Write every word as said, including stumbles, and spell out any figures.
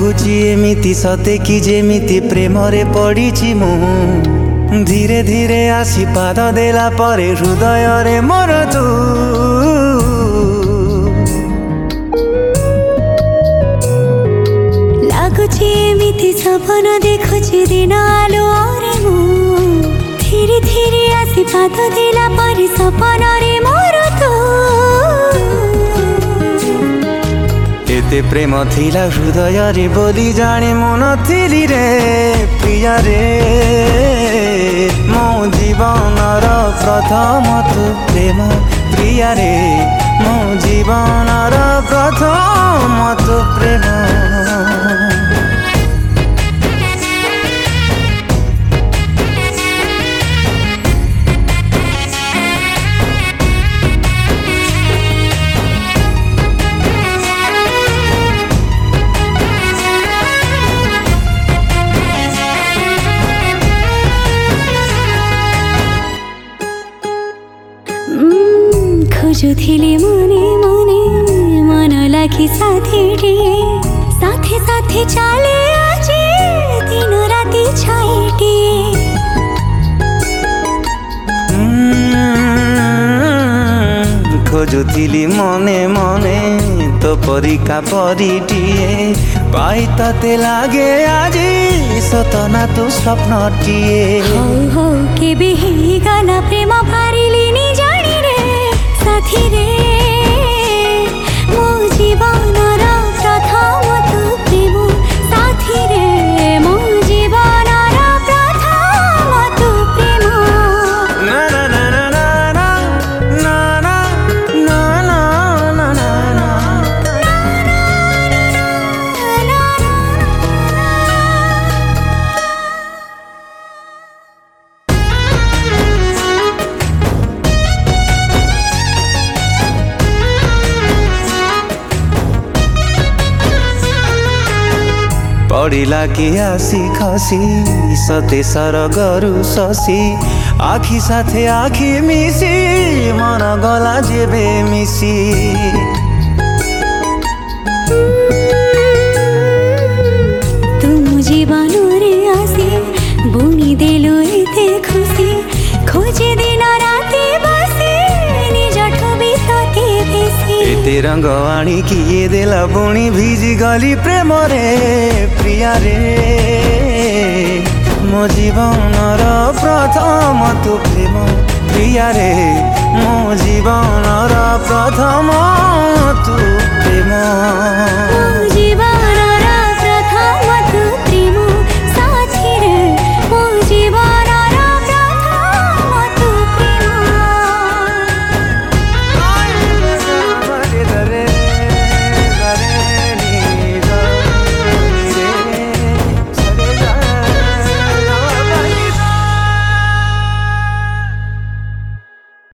ଲାଗୁଛି ଏମିତି ସତେ କି ଯେମିତି ପ୍ରେମରେ ପଡ଼ିଛି ମୁଁ। ଧୀରେ ଧୀରେ ଆସି ପାଦ ଦେଲା ପରେ ହୃଦୟରେ ମୋର ତୁ। ଲାଗୁଛି ଏମିତି ସପନ ଦେଖୁଛି ଦିନ ଆଲୁଅରେ ମୁଁ। ଧୀରେ ଧୀରେ ଆସି ପାଦ ଦେଲା ପରେ ସପନରେ ମୋର ତୁ। एते प्रेम थिला हृदय बोली जाने मु नथिली रे प्रिया रे। मो जीवनर प्रथम तु प्रेम प्रिया रे। मो जीवनर प्रथम तु प्रेम। खोजुथिले मने मने मन लागी साथीटिए। साथे साथे चाले आजे दिन राति छाइटिए। खोजुथिली मने मने तो परिका परिटिए। पाई तते लागे आजी सतना तू स्वप्नटिए। हो हो केबे हेगला प्रेम पारिलिनी जानी रे साथी रे। मो जीवनर प्रथम तु प्रेम साथी रे। मो जीवनर प्रथम तु प्रेम। ना ना ना ना ना ना ना ना ना ना ना। पड़िला कि आसी खसी सते सरगरु शशी। आखि साथे आखि मिसी मन गला जेबे मिसी। तुम जीवन रे आसी बुनी देलु एते खुशी। खोजे दिन राति बसी निज ठबी तते बेसी। एते रंग आणी किए देला बुणी भिजी गली प्रेम रे प्रिया रे। मो जीवनर प्रथम तु प्रेम प्रिया रे। मो जीवनर प्रथम तु प्रेम।